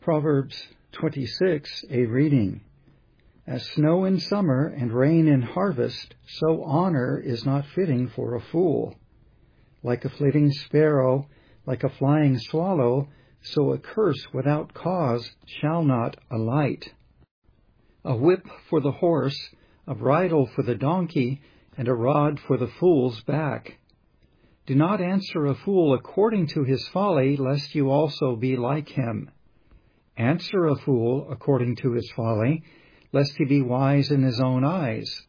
Proverbs 26, a reading. As snow in summer and rain in harvest, so honor is not fitting for a fool. Like a flitting sparrow, like a flying swallow, so a curse without cause shall not alight. A whip for the horse, a bridle for the donkey, and a rod for the fool's back. Do not answer a fool according to his folly, lest you also be like him. Answer a fool according to his folly, lest he be wise in his own eyes.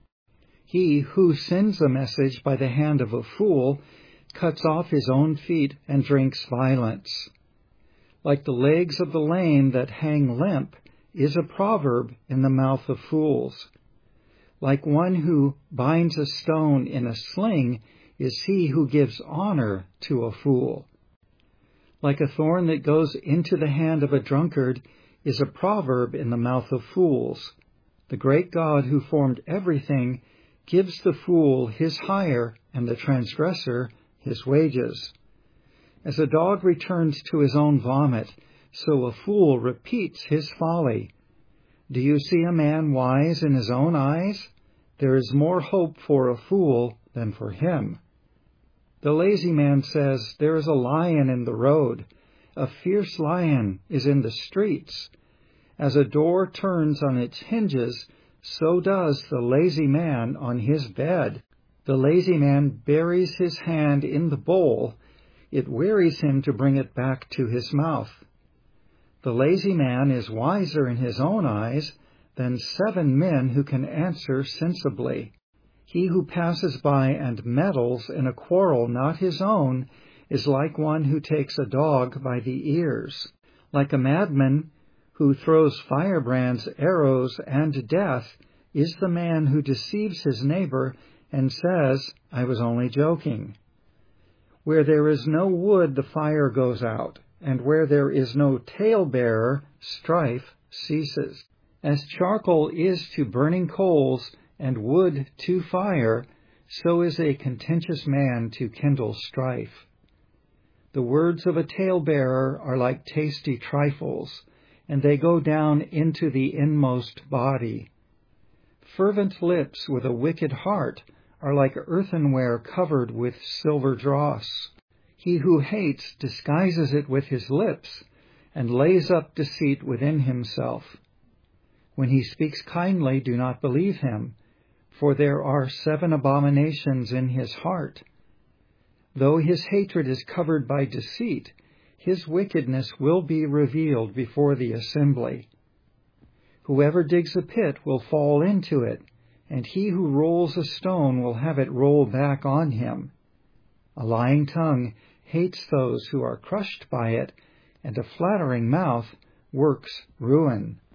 He who sends a message by the hand of a fool cuts off his own feet and drinks violence. Like the legs of the lame that hang limp is a proverb in the mouth of fools. Like one who binds a stone in a sling is he who gives honor to a fool. Like a thorn that goes into the hand of a drunkard is a proverb in the mouth of fools. The great God who formed everything gives the fool his hire and the transgressor his wages. As a dog returns to his own vomit, so a fool repeats his folly. Do you see a man wise in his own eyes? There is more hope for a fool than for him. The lazy man says, "There is a lion in the road. A fierce lion is in the streets." As a door turns on its hinges, so does the lazy man on his bed. The lazy man buries his hand in the bowl. It wearies him to bring it back to his mouth. The lazy man is wiser in his own eyes than 7 men who can answer sensibly. He who passes by and meddles in a quarrel not his own is like one who takes a dog by the ears. Like a madman who throws firebrands, arrows, and death is the man who deceives his neighbor and says, "I was only joking." Where there is no wood, the fire goes out, and where there is no talebearer, strife ceases. As charcoal is to burning coals, and wood to fire, so is a contentious man to kindle strife. The words of a talebearer are like tasty trifles, and they go down into the inmost body. Fervent lips with a wicked heart are like earthenware covered with silver dross. He who hates disguises it with his lips, and lays up deceit within himself. When he speaks kindly, do not believe him, for there are 7 abominations in his heart. Though his hatred is covered by deceit, his wickedness will be revealed before the assembly. Whoever digs a pit will fall into it, and he who rolls a stone will have it roll back on him. A lying tongue hates those who are crushed by it, and a flattering mouth works ruin.